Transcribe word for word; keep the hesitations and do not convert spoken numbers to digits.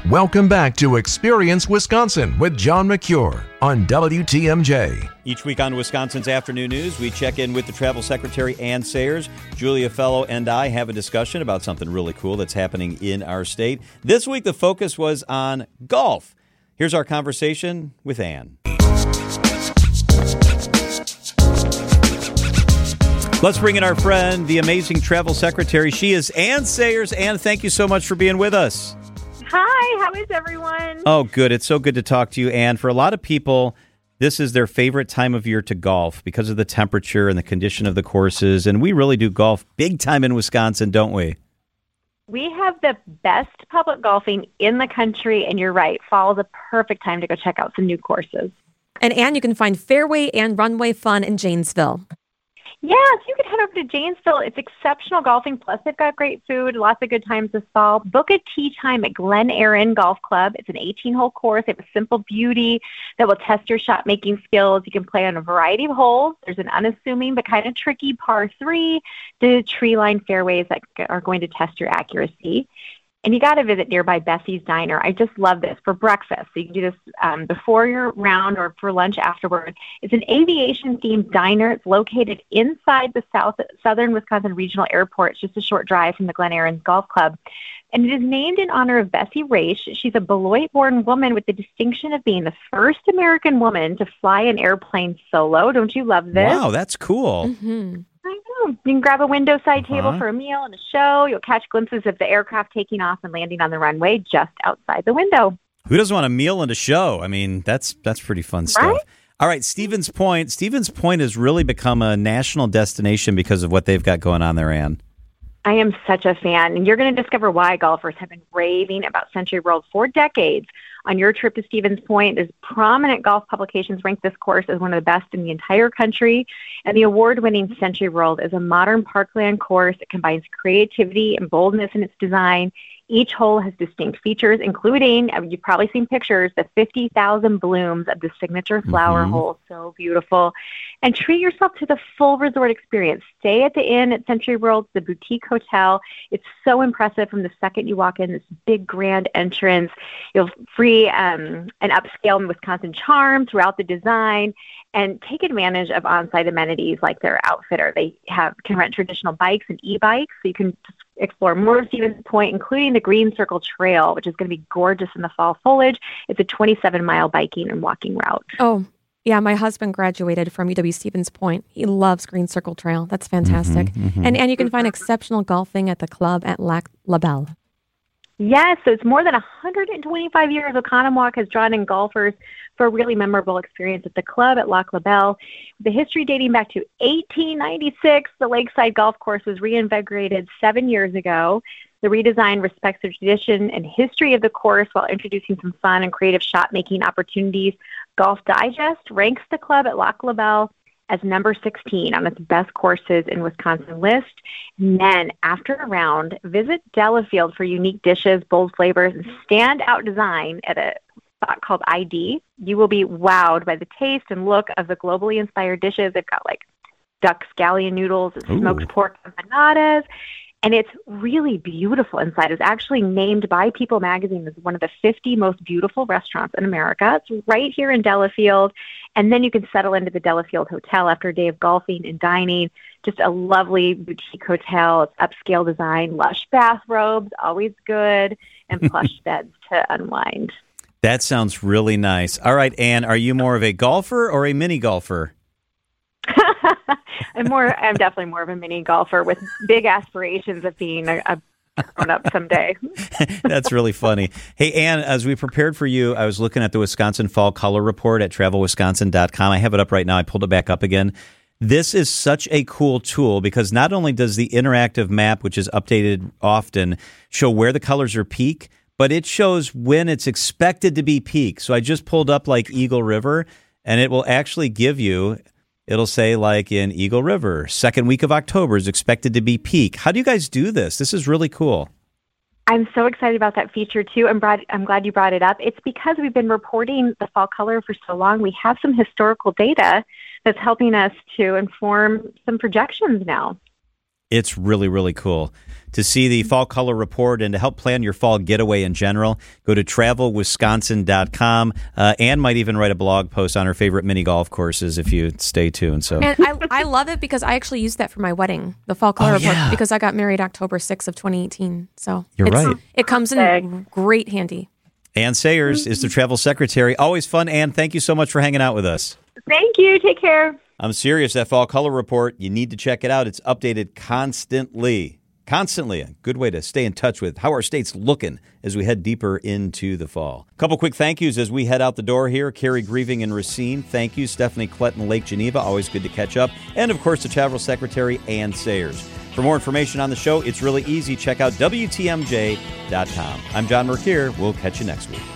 Welcome back to Experience Wisconsin with John McCure on W T M J. Each week on Wisconsin's Afternoon News, we check in with the Travel Secretary, Ann Sayers. Julia Fellow and I have a discussion about something really cool that's happening in our state. This week, the focus was on golf. Here's our conversation with Ann. Let's bring in our friend, the amazing Travel Secretary. She is Ann Sayers. Ann, thank you so much for being with us. Hi, how is everyone? Oh, good. It's so good to talk to you, Ann. For a lot of people, this is their favorite time of year to golf because of the temperature and the condition of the courses. And we really do golf big time in Wisconsin, don't we? We have the best public golfing in the country, and you're right. Fall is a perfect time to go check out some new courses. And Ann, you can find fairway and runway fun in Janesville. Yes, you can head over to Janesville. It's exceptional golfing, plus they've got great food, lots of good times this fall. Book a tee time at Glen Erin Golf Club. It's an eighteen-hole course. They have a simple beauty that will test your shot-making skills. You can play on a variety of holes. There's an unassuming but kind of tricky par three to tree-lined fairways that are going to test your accuracy. And you got to visit nearby Bessie's Diner. I just love this for breakfast. So you can do this um, before your round or for lunch afterward. It's an aviation-themed diner. It's located inside the South Southern Wisconsin Regional Airport. It's just a short drive from the Glen Erin Golf Club. And it is named in honor of Bessie Raish. She's a Beloit-born woman with the distinction of being the first American woman to fly an airplane solo. Don't you love this? Wow, that's cool. Mm-hmm. I know. You can grab a window side Uh-huh. table for a meal and a show. You'll catch glimpses of the aircraft taking off and landing on the runway just outside the window. Who doesn't want a meal and a show? I mean, that's that's pretty fun stuff. Right? All right, Stevens Point. Stevens Point has really become a national destination because of what they've got going on there, Ann. I am such a fan, and you're going to discover why golfers have been raving about Century World for decades. On your trip to Stevens Point, there's prominent golf publications rank this course as one of the best in the entire country, and the award-winning Century World is a modern parkland course that combines creativity and boldness in its design. Each hole has distinct features, including, you've probably seen pictures, the fifty thousand blooms of the signature flower Mm-hmm. hole. So beautiful. And treat yourself to the full resort experience. Stay at the inn at Century World, the boutique hotel. It's so impressive from the second you walk in, this big grand entrance. You'll free um, an upscale Wisconsin charm throughout the design. And take advantage of on-site amenities like their outfitter. They have can rent traditional bikes and e-bikes, so you can explore more of Stevens Point, including the Green Circle Trail, which is going to be gorgeous in the fall foliage. It's a twenty-seven mile biking and walking route. Oh, yeah, my husband graduated from U W Stevens Point. He loves Green Circle Trail. That's fantastic. Mm-hmm, mm-hmm. And and you can find exceptional golfing at the club at Lac La Belle. Yes, so it's more than one hundred twenty-five years. Oconomowoc has drawn in golfers for a really memorable experience at the club at Lac La Belle. The history dating back to eighteen ninety-six, the Lakeside Golf Course was reinvigorated seven years ago. The redesign respects the tradition and history of the course while introducing some fun and creative shot-making opportunities. Golf Digest ranks the club at Lac La Belle as number sixteen on its best courses in Wisconsin list. And then after a round, visit Delafield for unique dishes, bold flavors, and standout design at a spot called I D. You will be wowed by the taste and look of the globally inspired dishes. They've got like duck scallion noodles, and smoked Ooh. pork empanadas. And it's really beautiful inside. It's actually named by People magazine as one of the fifty most beautiful restaurants in America. It's right here in Delafield. And then you can settle into the Delafield Hotel after a day of golfing and dining. Just a lovely boutique hotel. It's upscale design, lush bathrobes, always good, and plush beds to unwind. That sounds really nice. All right, Ann, are you more of a golfer or a mini golfer? I'm more. I'm definitely more of a mini golfer with big aspirations of being a, a grown up someday. That's really funny. Hey, Ann, as we prepared for you, I was looking at the Wisconsin Fall Color Report at travel wisconsin dot com. I have it up right now. I pulled it back up again. This is such a cool tool because not only does the interactive map, which is updated often, show where the colors are peak, but it shows when it's expected to be peak. So I just pulled up like Eagle River, and it will actually give you... It'll say like in Eagle River, second week of October is expected to be peak. How do you guys do this? This is really cool. I'm so excited about that feature too. I'm, broad, I'm glad you brought it up. It's because we've been reporting the fall color for so long. We have some historical data that's helping us to inform some projections now. It's really, really cool. To see the fall color report and to help plan your fall getaway in general, go to travel wisconsin dot com. Uh, Anne might even write a blog post on her favorite mini golf courses if you stay tuned. So, and I, I love it because I actually used that for my wedding, the fall color Oh, report, yeah. because I got married October sixth of twenty eighteen. So You're it's- right. It comes in great handy. Ann Sayers is the travel secretary. Always fun, Ann. Thank you so much for hanging out with us. Thank you. Take care. I'm serious. That fall color report, you need to check it out. It's updated constantly. Constantly. A good way to stay in touch with how our state's looking as we head deeper into the fall. A couple quick thank yous as we head out the door here. Carrie Grieving in Racine. Thank you. Stephanie Cletton, Lake Geneva. Always good to catch up. And, of course, the travel secretary, Ann Sayers. For more information on the show, it's really easy. Check out W T M J dot com. I'm John Mercure. We'll catch you next week.